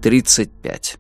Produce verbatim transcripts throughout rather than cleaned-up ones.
тридцать пять.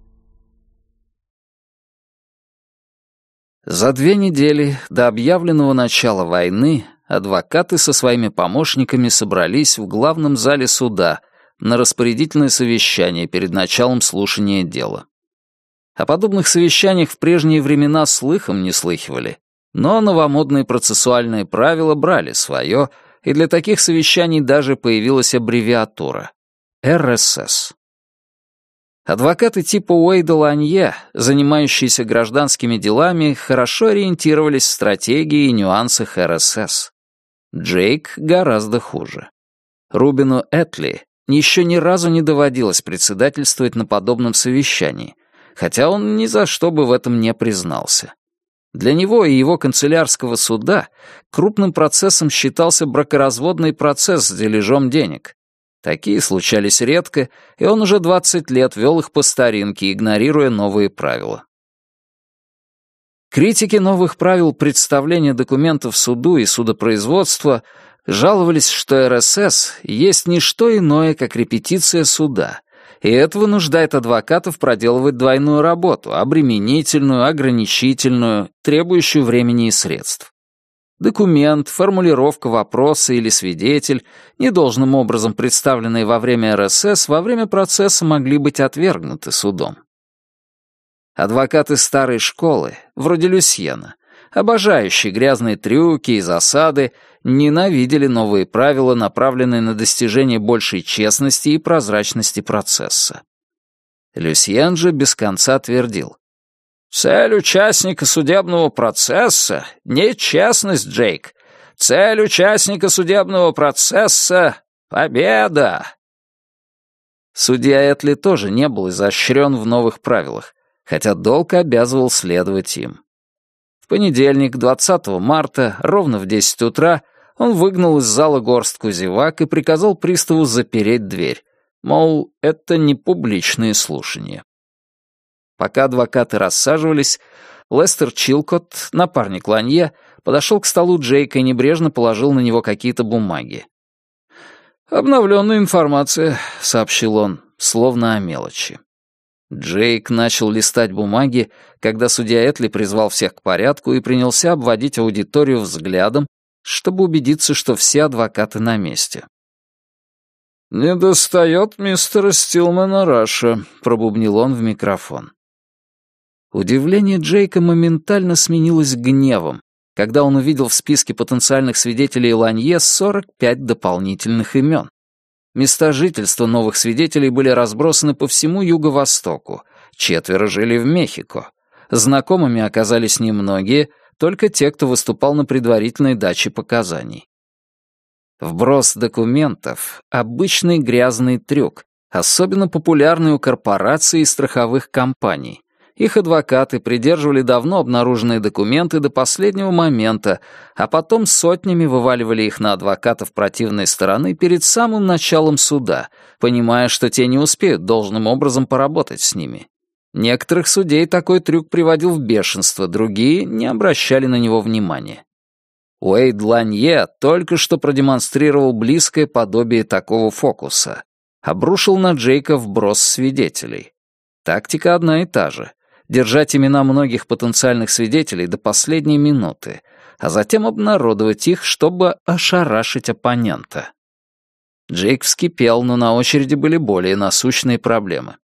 За две недели до объявленного начала войны адвокаты со своими помощниками собрались в главном зале суда на распорядительное совещание перед началом слушания дела. О подобных совещаниях в прежние времена слыхом не слыхивали, но новомодные процессуальные правила брали свое, и для таких совещаний даже появилась аббревиатура — эр эс эс. Адвокаты типа Уэйда Ланье, занимающиеся гражданскими делами, хорошо ориентировались в стратегии и нюансах эр эс эс. Джейк гораздо хуже. Рубину Этли еще ни разу не доводилось председательствовать на подобном совещании, хотя он ни за что бы в этом не признался. Для него и его канцелярского суда крупным процессом считался бракоразводный процесс с дележом денег. Такие случались редко, и он уже двадцать лет вел их по старинке, игнорируя новые правила. Критики новых правил представления документов суду и судопроизводства жаловались, что эр эс эс есть не что иное, как репетиция суда, и это вынуждает адвокатов проделывать двойную работу, обременительную, ограничительную, требующую времени и средств. Документ, формулировка вопроса или свидетель, недолжным образом представленные во время эр эс эс, во время процесса могли быть отвергнуты судом. Адвокаты старой школы, вроде Люсьена, обожающие грязные трюки и засады, ненавидели новые правила, направленные на достижение большей честности и прозрачности процесса. Люсьен же без конца твердил: «Цель участника судебного процесса — не честность, Джейк. Цель участника судебного процесса — победа!» Судья Этли тоже не был изощрен в новых правилах, хотя долг обязывал следовать им. В понедельник, двадцатого марта, ровно в десять утра, он выгнал из зала горстку зевак и приказал приставу запереть дверь, мол, это не публичные слушания. Пока адвокаты рассаживались, Лестер Чилкотт, напарник Ланье, подошел к столу Джейка и небрежно положил на него какие-то бумаги. «Обновленная информация», — сообщил он, словно о мелочи. Джейк начал листать бумаги, когда судья Этли призвал всех к порядку и принялся обводить аудиторию взглядом, чтобы убедиться, что все адвокаты на месте. «Недостает мистера Стилмана Раша», — пробубнил он в микрофон. Удивление Джейка моментально сменилось гневом, когда он увидел в списке потенциальных свидетелей Ланье сорок пять дополнительных имен. Места жительства новых свидетелей были разбросаны по всему Юго-Востоку, четверо жили в Мехико. Знакомыми оказались немногие, только те, кто выступал на предварительной даче показаний. Вброс документов — обычный грязный трюк, особенно популярный у корпораций и страховых компаний. Их адвокаты придерживали давно обнаруженные документы до последнего момента, а потом сотнями вываливали их на адвокатов противной стороны перед самым началом суда, понимая, что те не успеют должным образом поработать с ними. Некоторых судей такой трюк приводил в бешенство, другие не обращали на него внимания. Уэйд Ланье только что продемонстрировал близкое подобие такого фокуса. Обрушил на Джейка вброс свидетелей. Тактика одна и та же. Держать имена многих потенциальных свидетелей до последней минуты, а затем обнародовать их, чтобы ошарашить оппонента. Джейк вскипел, но на очереди были более насущные проблемы.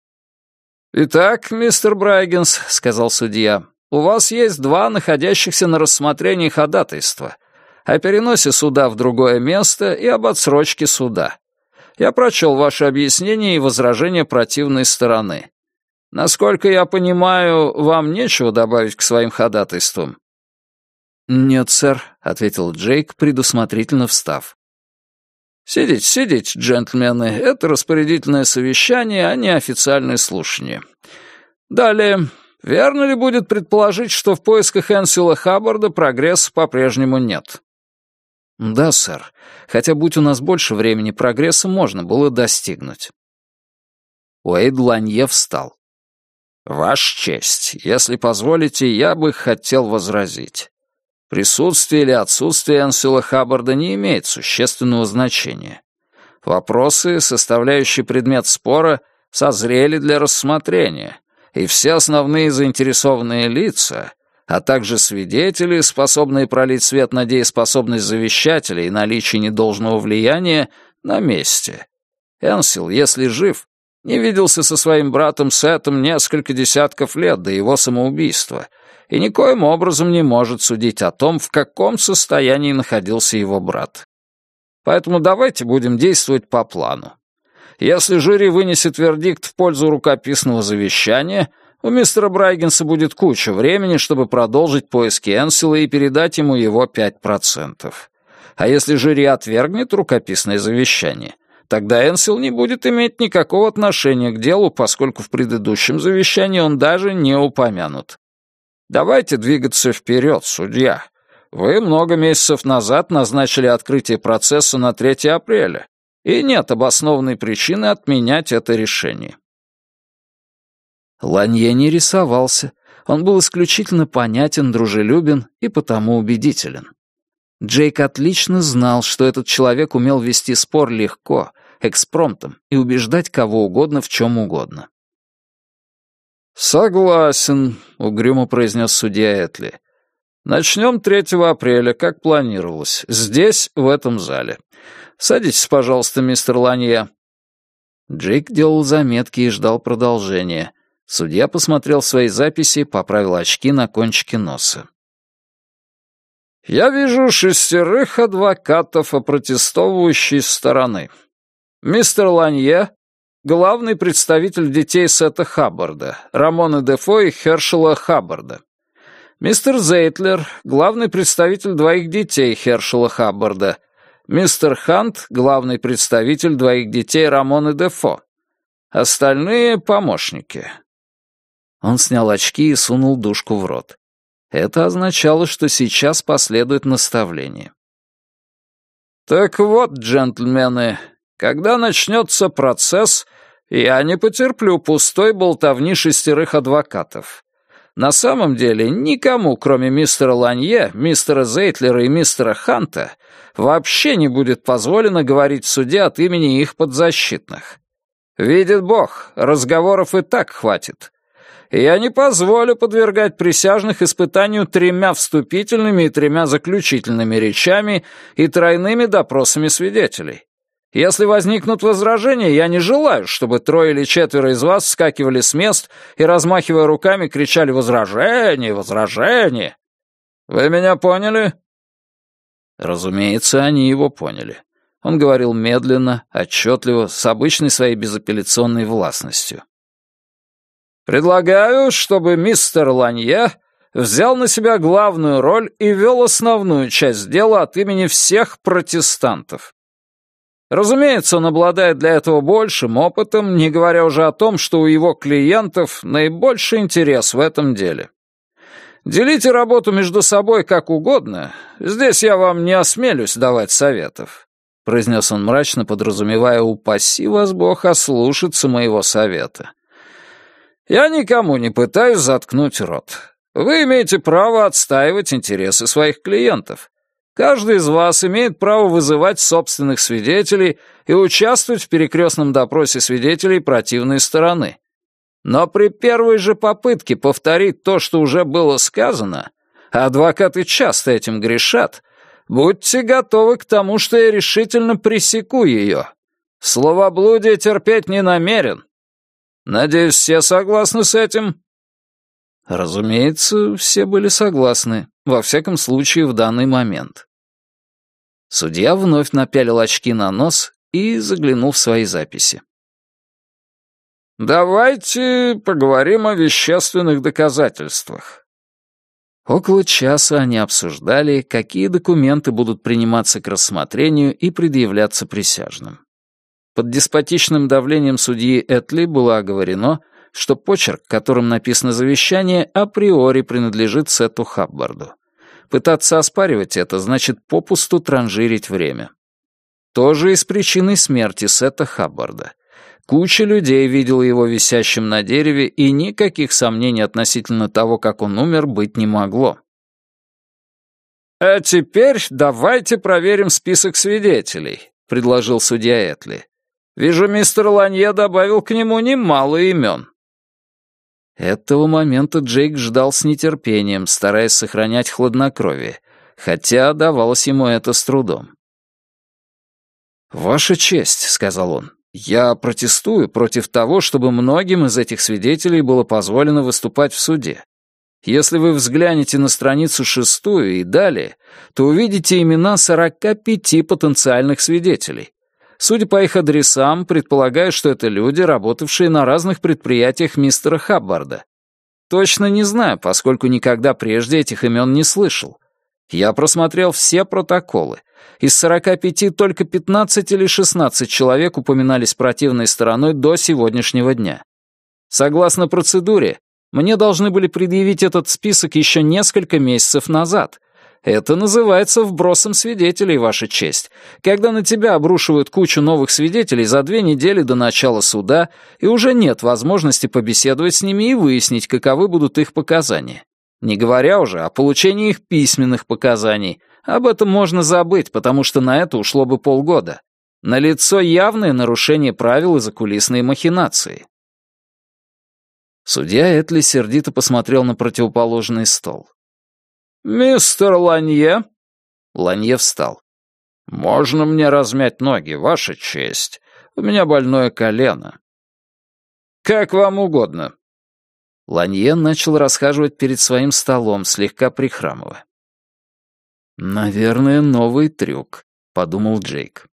«Итак, мистер Брайгенс», — сказал судья, — «у вас есть два находящихся на рассмотрении ходатайства о переносе суда в другое место и об отсрочке суда. Я прочел ваши объяснения и возражения противной стороны. Насколько я понимаю, вам нечего добавить к своим ходатайствам?» «Нет, сэр», — ответил Джейк, предусмотрительно встав. «Сидите, сидите, джентльмены, это распорядительное совещание, а не официальное слушание. Далее, верно ли будет предположить, что в поисках Энсила Хаббарда прогресса по-прежнему нет?» «Да, сэр. Хотя, будь у нас больше времени, прогресса можно было достигнуть». Уэйд Ланье встал. «Ваша честь, если позволите, я бы хотел возразить. Присутствие или отсутствие Энсила Хаббарда не имеет существенного значения. Вопросы, составляющие предмет спора, созрели для рассмотрения, и все основные заинтересованные лица, а также свидетели, способные пролить свет на дееспособность завещателя и наличие недолжного влияния, на месте. Энсил, если жив, не виделся со своим братом Сетом несколько десятков лет до его самоубийства и никоим образом не может судить о том, в каком состоянии находился его брат. Поэтому давайте будем действовать по плану. Если жюри вынесет вердикт в пользу рукописного завещания, у мистера Брайгенса будет куча времени, чтобы продолжить поиски Энсила и передать ему его пять процентов. А если жюри отвергнет рукописное завещание, тогда Энсил не будет иметь никакого отношения к делу, поскольку в предыдущем завещании он даже не упомянут. Давайте двигаться вперед, судья. Вы много месяцев назад назначили открытие процесса на третье апреля, и нет обоснованной причины отменять это решение. Ланье не рисовался. Он был исключительно понятен, дружелюбен и потому убедителен. Джейк отлично знал, что этот человек умел вести спор легко, экспромтом, и убеждать кого угодно в чем угодно. «Согласен», — угрюмо произнес судья Этли. «Начнем третьего апреля, как планировалось, здесь, в этом зале. Садитесь, пожалуйста, мистер Ланье». Джейк делал заметки и ждал продолжения. Судья посмотрел свои записи и поправил очки на кончике носа. «Я вижу шестерых адвокатов опротестовывающей стороны. Мистер Ланье — главный представитель детей Сета Хаббарда, Рамона Дефо и Хершела Хаббарда. Мистер Зейтлер — главный представитель двоих детей Хершела Хаббарда. Мистер Хант — главный представитель двоих детей Рамоны Дефо. Остальные — помощники». Он снял очки и сунул дужку в рот. Это означало, что сейчас последует наставление. «Так вот, джентльмены, когда начнется процесс, я не потерплю пустой болтовни шестерых адвокатов. На самом деле, никому, кроме мистера Ланье, мистера Зейтлера и мистера Ханта, вообще не будет позволено говорить в суде от имени их подзащитных. Видит Бог, разговоров и так хватит. И я не позволю подвергать присяжных испытанию тремя вступительными и тремя заключительными речами и тройными допросами свидетелей. Если возникнут возражения, я не желаю, чтобы трое или четверо из вас вскакивали с мест и, размахивая руками, кричали «Возражение! Возражение!». Вы меня поняли?» Разумеется, они его поняли. Он говорил медленно, отчетливо, с обычной своей безапелляционной властностью. «Предлагаю, чтобы мистер Ланье взял на себя главную роль и вел основную часть дела от имени всех протестантов. Разумеется, он обладает для этого большим опытом, не говоря уже о том, что у его клиентов наибольший интерес в этом деле. Делите работу между собой как угодно, здесь я вам не осмелюсь давать советов», произнес он мрачно, подразумевая «упаси вас Бог ослушаться моего совета». «Я никому не пытаюсь заткнуть рот. Вы имеете право отстаивать интересы своих клиентов. Каждый из вас имеет право вызывать собственных свидетелей и участвовать в перекрестном допросе свидетелей противной стороны. Но при первой же попытке повторить то, что уже было сказано, а адвокаты часто этим грешат, будьте готовы к тому, что я решительно пресеку ее. Словоблудие терпеть не намерен. Надеюсь, все согласны с этим?» Разумеется, все были согласны, во всяком случае в данный момент. Судья вновь напялил очки на нос и заглянул в свои записи. «Давайте поговорим о вещественных доказательствах». Около часа они обсуждали, какие документы будут приниматься к рассмотрению и предъявляться присяжным. Под деспотичным давлением судьи Этли было оговорено, что почерк, которым написано завещание, априори принадлежит Сету Хаббарду. Пытаться оспаривать это значит попусту транжирить время. То же и с причиной смерти Сета Хаббарда. Куча людей видела его висящим на дереве, и никаких сомнений относительно того, как он умер, быть не могло. «А теперь давайте проверим список свидетелей», — предложил судья Этли. Вижу, мистер Ланье добавил к нему немало имен». Этого момента Джейк ждал с нетерпением, стараясь сохранять хладнокровие, хотя давалось ему это с трудом. «Ваша честь», — сказал он, — «я протестую против того, чтобы многим из этих свидетелей было позволено выступать в суде. Если вы взглянете на страницу шестую и далее, то увидите имена сорока пяти потенциальных свидетелей. Судя по их адресам, предполагаю, что это люди, работавшие на разных предприятиях мистера Хаббарда. Точно не знаю, поскольку никогда прежде этих имен не слышал. Я просмотрел все протоколы. Из сорока пяти только пятнадцать или шестнадцать человек упоминались противной стороной до сегодняшнего дня. Согласно процедуре, мне должны были предъявить этот список еще несколько месяцев назад. Это называется вбросом свидетелей, Ваша честь, когда на тебя обрушивают кучу новых свидетелей за две недели до начала суда, и уже нет возможности побеседовать с ними и выяснить, каковы будут их показания. Не говоря уже о получении их письменных показаний. Об этом можно забыть, потому что на это ушло бы полгода. Налицо явное нарушение правил и закулисные махинации. Судья Этли сердито посмотрел на противоположный стол. «Мистер Ланье?» Ланье встал. «Можно мне размять ноги, Ваша честь? У меня больное колено». «Как вам угодно». Ланье начал расхаживать перед своим столом, слегка прихрамывая. «Наверное, новый трюк», — подумал Джейк.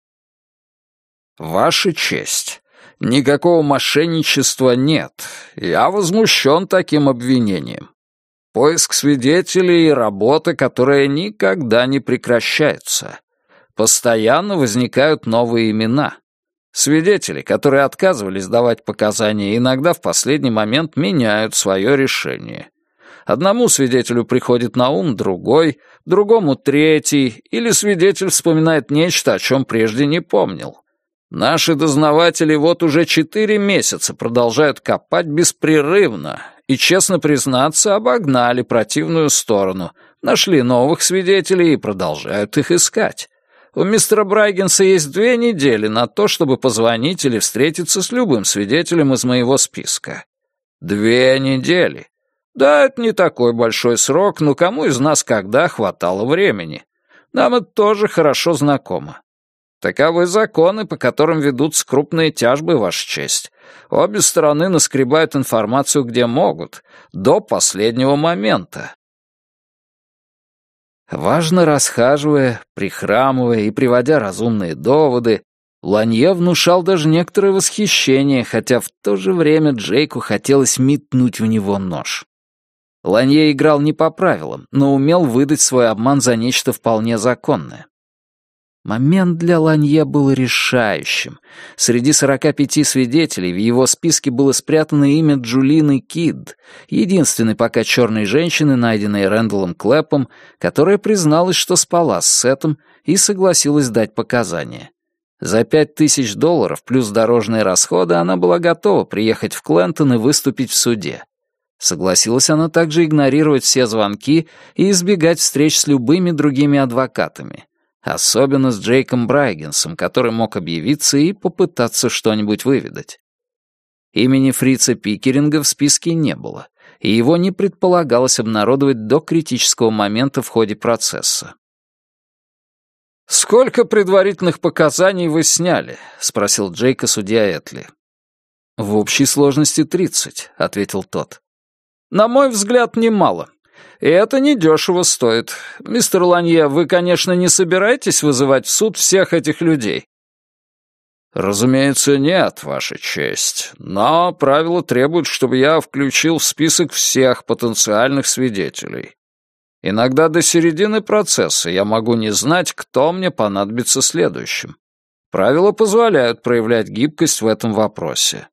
«Ваша честь, никакого мошенничества нет. Я возмущен таким обвинением. Поиск свидетелей и работа, которая никогда не прекращается. Постоянно возникают новые имена. Свидетели, которые отказывались давать показания, иногда в последний момент меняют свое решение. Одному свидетелю приходит на ум другой, другому третий, или свидетель вспоминает нечто, о чем прежде не помнил. Наши дознаватели вот уже четыре месяца продолжают копать беспрерывно и, честно признаться, обогнали противную сторону, нашли новых свидетелей и продолжают их искать. У мистера Брайгенса есть две недели на то, чтобы позвонить или встретиться с любым свидетелем из моего списка. Две недели. Да, это не такой большой срок, но кому из нас когда хватало времени? Нам это тоже хорошо знакомо. Таковы законы, по которым ведутся крупные тяжбы, Ваша честь. Обе стороны наскребают информацию где могут, до последнего момента. Важно расхаживая, прихрамывая и приводя разумные доводы, Ланье внушал даже некоторое восхищение, хотя в то же время Джейку хотелось метнуть в него нож. Ланье играл не по правилам, но умел выдать свой обман за нечто вполне законное. Момент для Ланье был решающим. Среди сорока пяти свидетелей в его списке было спрятано имя Джулины Кидд, единственной пока черной женщины, найденной Рэндаллом Клэпом, которая призналась, что спала с Сетом и согласилась дать показания. За пять тысяч долларов плюс дорожные расходы она была готова приехать в Клентон и выступить в суде. Согласилась она также игнорировать все звонки и избегать встреч с любыми другими адвокатами. Особенно с Джейком Брайгенсом, который мог объявиться и попытаться что-нибудь выведать. Имени Фрица Пикеринга в списке не было, и его не предполагалось обнародовать до критического момента в ходе процесса. «Сколько предварительных показаний вы сняли?» — спросил Джейка судья Этли. «В общей сложности тридцать», — ответил тот. «На мой взгляд, немало. И это недешево стоит. Мистер Ланье, вы, конечно, не собираетесь вызывать в суд всех этих людей?» «Разумеется, нет, Ваша честь. Но правила требуют, чтобы я включил в список всех потенциальных свидетелей. Иногда до середины процесса я могу не знать, кто мне понадобится следующим. Правила позволяют проявлять гибкость в этом вопросе».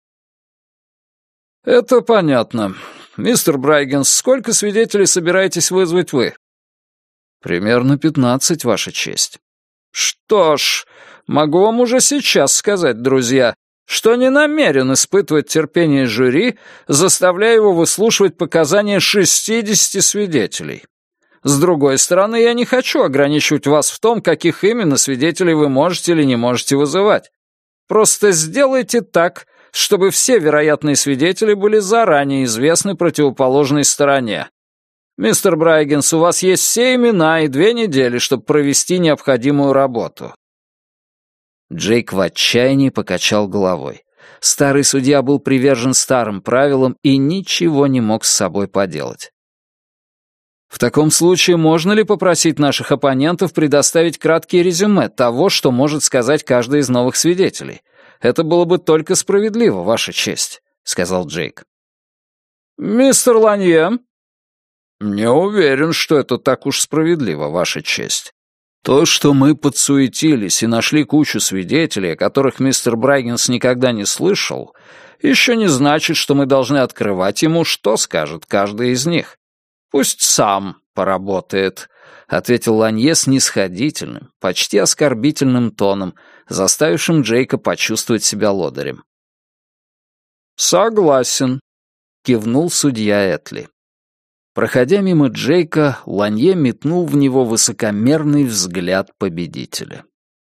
«Это понятно. Мистер Брайгенс, сколько свидетелей собираетесь вызвать вы?» «Примерно пятнадцать, Ваша честь». «Что ж, могу вам уже сейчас сказать, друзья, что не намерен испытывать терпение жюри, заставляя его выслушивать показания шестидесяти свидетелей. С другой стороны, я не хочу ограничивать вас в том, каких именно свидетелей вы можете или не можете вызывать. Просто сделайте так, чтобы все вероятные свидетели были заранее известны противоположной стороне. Мистер Брайгенс, у вас есть все имена и две недели, чтобы провести необходимую работу». Джейк в отчаянии покачал головой. Старый судья был привержен старым правилам и ничего не мог с собой поделать. «В таком случае можно ли попросить наших оппонентов предоставить краткие резюме того, что может сказать каждый из новых свидетелей? Это было бы только справедливо, Ваша честь», — сказал Джейк. «Мистер Ланье?» «Не уверен, что это так уж справедливо, Ваша честь. То, что мы подсуетились и нашли кучу свидетелей, о которых мистер Брайгенс никогда не слышал, еще не значит, что мы должны открывать ему, что скажет каждый из них. Пусть сам поработает», — ответил Ланье снисходительным, почти оскорбительным тоном, заставившим Джейка почувствовать себя лодырем. «Согласен», — кивнул судья Этли. Проходя мимо Джейка, Ланье метнул в него высокомерный взгляд победителя.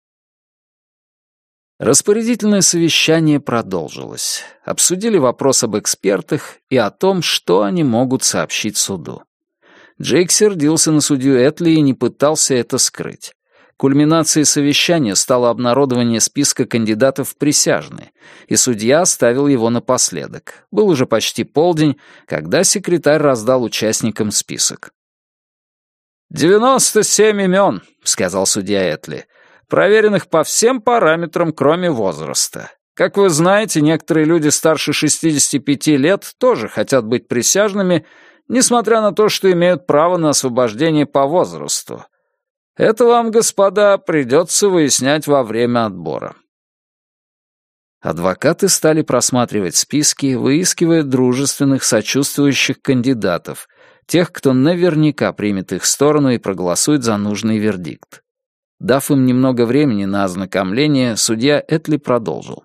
Распорядительное совещание продолжилось. Обсудили вопрос об экспертах и о том, что они могут сообщить суду. Джейк сердился на судью Этли и не пытался это скрыть. Кульминацией совещания стало обнародование списка кандидатов в присяжные, и судья оставил его напоследок. Был уже почти полдень, когда секретарь раздал участникам список. «Девяносто семь имен», — сказал судья Этли, «проверенных по всем параметрам, кроме возраста. Как вы знаете, некоторые люди старше шестидесяти пяти лет тоже хотят быть присяжными, несмотря на то, что имеют право на освобождение по возрасту. Это вам, господа, придется выяснять во время отбора». Адвокаты стали просматривать списки, выискивая дружественных, сочувствующих кандидатов, тех, кто наверняка примет их сторону и проголосует за нужный вердикт. Дав им немного времени на ознакомление, судья Этли продолжил.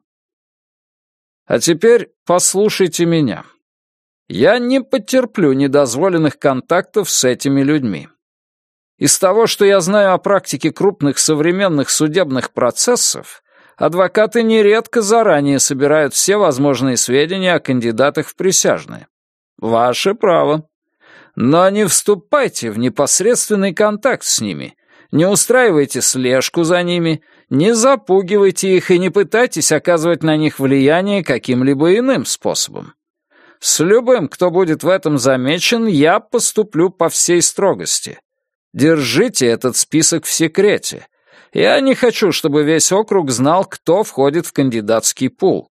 «А теперь послушайте меня. Я не потерплю недозволенных контактов с этими людьми. Из того, что я знаю о практике крупных современных судебных процессов, адвокаты нередко заранее собирают все возможные сведения о кандидатах в присяжные. Ваше право. Но не вступайте в непосредственный контакт с ними, не устраивайте слежку за ними, не запугивайте их и не пытайтесь оказывать на них влияние каким-либо иным способом. С любым, кто будет в этом замечен, я поступлю по всей строгости. Держите этот список в секрете. Я не хочу, чтобы весь округ знал, кто входит в кандидатский пул».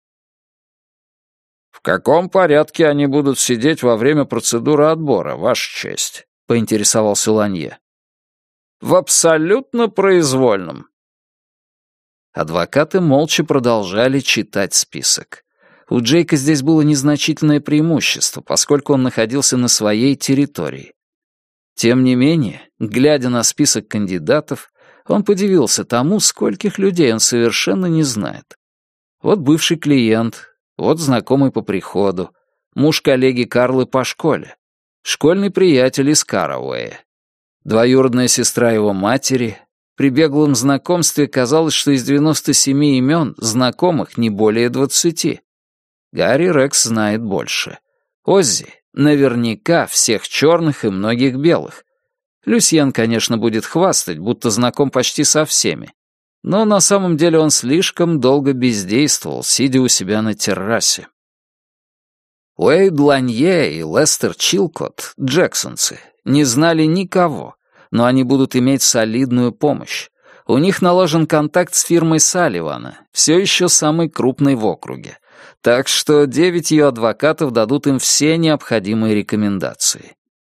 «В каком порядке они будут сидеть во время процедуры отбора, Ваша честь?» — поинтересовался Ланье. «В абсолютно произвольном». Адвокаты молча продолжали читать список. У Джейка здесь было незначительное преимущество, поскольку он находился на своей территории. Тем не менее, глядя на список кандидатов, он подивился тому, скольких людей он совершенно не знает. Вот бывший клиент, вот знакомый по приходу, муж коллеги Карлы по школе, школьный приятель из Карауэя, двоюродная сестра его матери. При беглом знакомстве казалось, что из девяноста семи имен знакомых не более двадцати. Гарри Рекс знает больше. Оззи наверняка всех черных и многих белых. Люсьен, конечно, будет хвастать, будто знаком почти со всеми. Но на самом деле он слишком долго бездействовал, сидя у себя на террасе. Уэйд Ланье и Лестер Чилкотт, джексонцы, не знали никого, но они будут иметь солидную помощь. У них наложен контакт с фирмой Салливана, все еще самой крупной в округе. Так что девять ее адвокатов дадут им все необходимые рекомендации.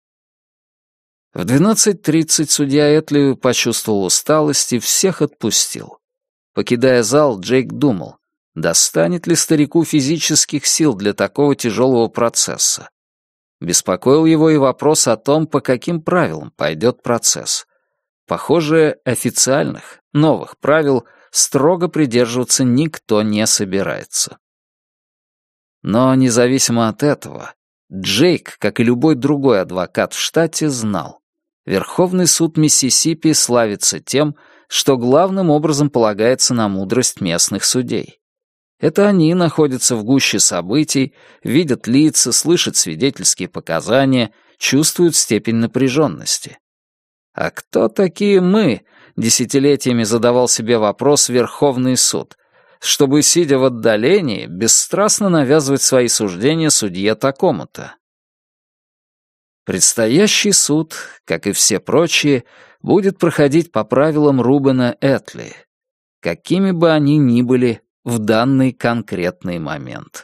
В двенадцать тридцать судья Этли почувствовал усталость и всех отпустил. Покидая зал, Джейк думал, достанет ли старику физических сил для такого тяжелого процесса. Беспокоил его и вопрос о том, по каким правилам пойдет процесс. Похоже, официальных, новых правил строго придерживаться никто не собирается. Но независимо от этого, Джейк, как и любой другой адвокат в штате, знал. Верховный суд Миссисипи славится тем, что главным образом полагается на мудрость местных судей. Это они находятся в гуще событий, видят лица, слышат свидетельские показания, чувствуют степень напряженности. А кто такие мы, десятилетиями задавал себе вопрос Верховный суд, чтобы, сидя в отдалении, бесстрастно навязывать свои суждения судье такому-то? Предстоящий суд, как и все прочие, будет проходить по правилам Рубена Этли, какими бы они ни были в данный конкретный момент.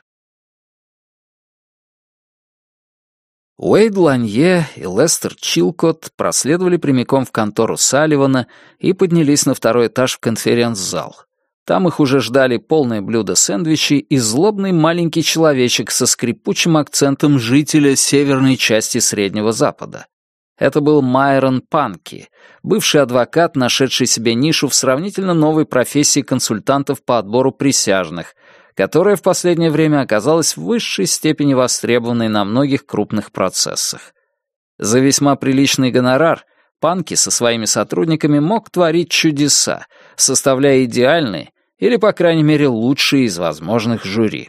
Уэйд Ланье и Лестер Чилкотт проследовали прямиком в контору Салливана и поднялись на второй этаж в конференц-зал. Там их уже ждали полное блюдо сэндвичей и злобный маленький человечек со скрипучим акцентом жителя северной части Среднего Запада. Это был Майрон Панки, бывший адвокат, нашедший себе нишу в сравнительно новой профессии консультантов по отбору присяжных, которая в последнее время оказалась в высшей степени востребованной на многих крупных процессах. За весьма приличный гонорар Панки со своими сотрудниками мог творить чудеса, составляя идеальные или, по крайней мере, лучшие из возможных жюри.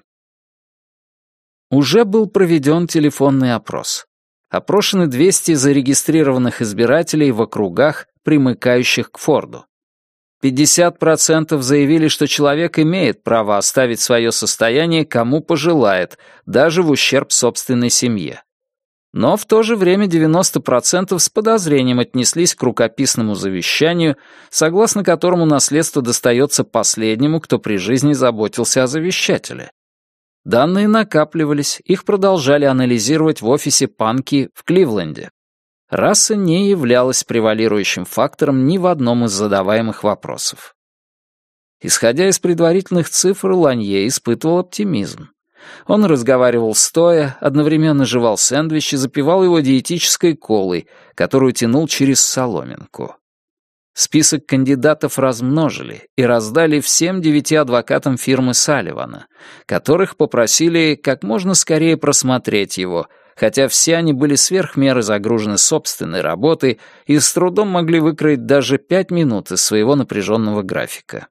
Уже был проведен телефонный опрос. Опрошены двести зарегистрированных избирателей в округах, примыкающих к Форду. пятьдесят процентов заявили, что человек имеет право оставить свое состояние кому пожелает, даже в ущерб собственной семье. Но в то же время девяносто процентов с подозрением отнеслись к рукописному завещанию, согласно которому наследство достается последнему, кто при жизни заботился о завещателе. Данные накапливались, их продолжали анализировать в офисе Панки в Кливленде. Раса не являлась превалирующим фактором ни в одном из задаваемых вопросов. Исходя из предварительных цифр, Ланье испытывал оптимизм. Он разговаривал стоя, одновременно жевал сэндвич и запивал его диетической колой, которую тянул через соломинку. Список кандидатов размножили и раздали всем девяти адвокатам фирмы Салливана, которых попросили как можно скорее просмотреть его, хотя все они были сверх меры загружены собственной работой и с трудом могли выкроить даже пять минут из своего напряженного графика.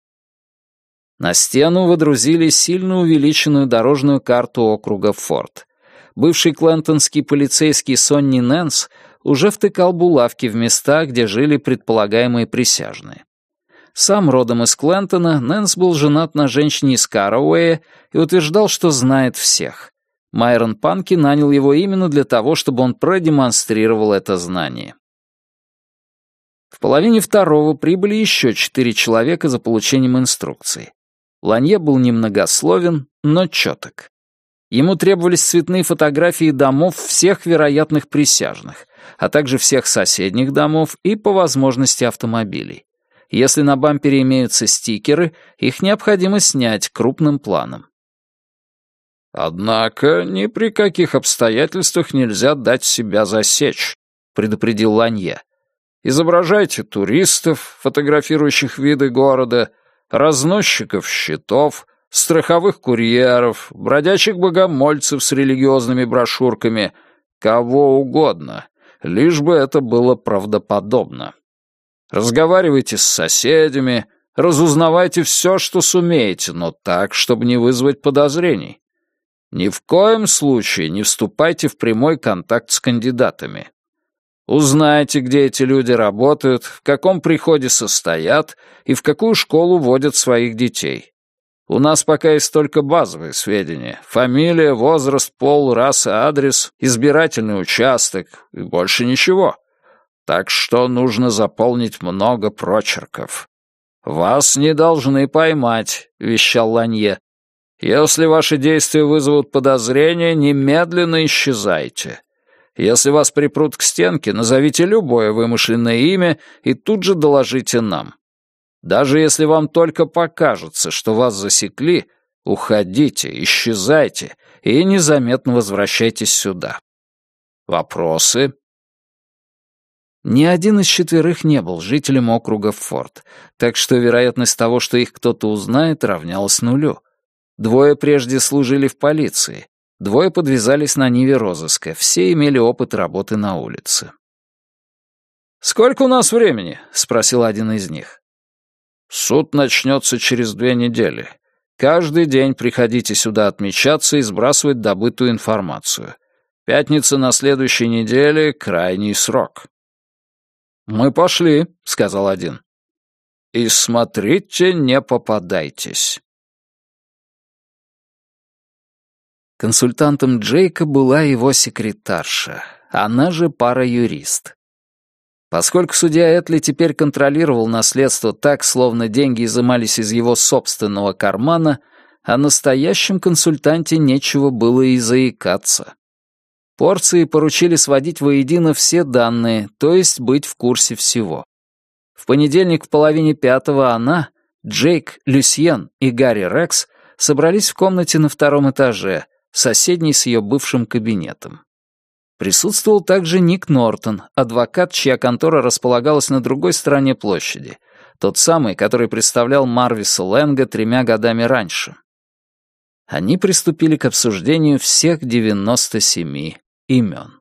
На стену водрузили сильно увеличенную дорожную карту округа Форд. Бывший клентонский полицейский Сонни Нэнс уже втыкал булавки в места, где жили предполагаемые присяжные. Сам родом из Клентона, Нэнс был женат на женщине из Карауэя и утверждал, что знает всех. Майрон Панки нанял его именно для того, чтобы он продемонстрировал это знание. В половине второго прибыли еще четыре человека за получением инструкций. Ланье был немногословен, но четок. Ему требовались цветные фотографии домов всех вероятных присяжных, а также всех соседних домов и, по возможности, автомобилей. Если на бампере имеются стикеры, их необходимо снять крупным планом. «Однако ни при каких обстоятельствах нельзя дать себя засечь», — предупредил Ланье. «Изображайте туристов, фотографирующих виды города, разносчиков счетов, страховых курьеров, бродячих богомольцев с религиозными брошюрками, кого угодно, лишь бы это было правдоподобно. Разговаривайте с соседями, разузнавайте все, что сумеете, но так, чтобы не вызвать подозрений. Ни в коем случае не вступайте в прямой контакт с кандидатами. Узнайте, где эти люди работают, в каком приходе состоят и в какую школу водят своих детей. У нас пока есть только базовые сведения. Фамилия, возраст, пол, раса, адрес, избирательный участок и больше ничего. Так что нужно заполнить много прочерков. «Вас не должны поймать», — вещал Ланье. «Если ваши действия вызовут подозрения, немедленно исчезайте. Если вас припрут к стенке, назовите любое вымышленное имя и тут же доложите нам. Даже если вам только покажется, что вас засекли, уходите, исчезайте и незаметно возвращайтесь сюда. Вопросы?» Ни один из четверых не был жителем округа Форд, так что вероятность того, что их кто-то узнает, равнялась нулю. Двое прежде служили в полиции, двое подвязались на ниве розыска, все имели опыт работы на улице. «Сколько у нас времени?» — спросил один из них. «Суд начнется через две недели. Каждый день приходите сюда отмечаться и сбрасывать добытую информацию. Пятница на следующей неделе — крайний срок». «Мы пошли», — сказал один. «И смотрите, не попадайтесь». Консультантом Джейка была его секретарша, она же пара-юрист. Поскольку судья Этли теперь контролировал наследство так, словно деньги изымались из его собственного кармана, о настоящем консультанте нечего было и заикаться. Порции поручили сводить воедино все данные, то есть быть в курсе всего. В понедельник в половине пятого она, Джейк, Люсьен и Гарри Рекс собрались в комнате на втором этаже, соседней с ее бывшим кабинетом. Присутствовал также Ник Нортон, адвокат, чья контора располагалась на другой стороне площади, тот самый, который представлял Марвиса Лэнга тремя годами раньше. Они приступили к обсуждению всех девяноста семи имен.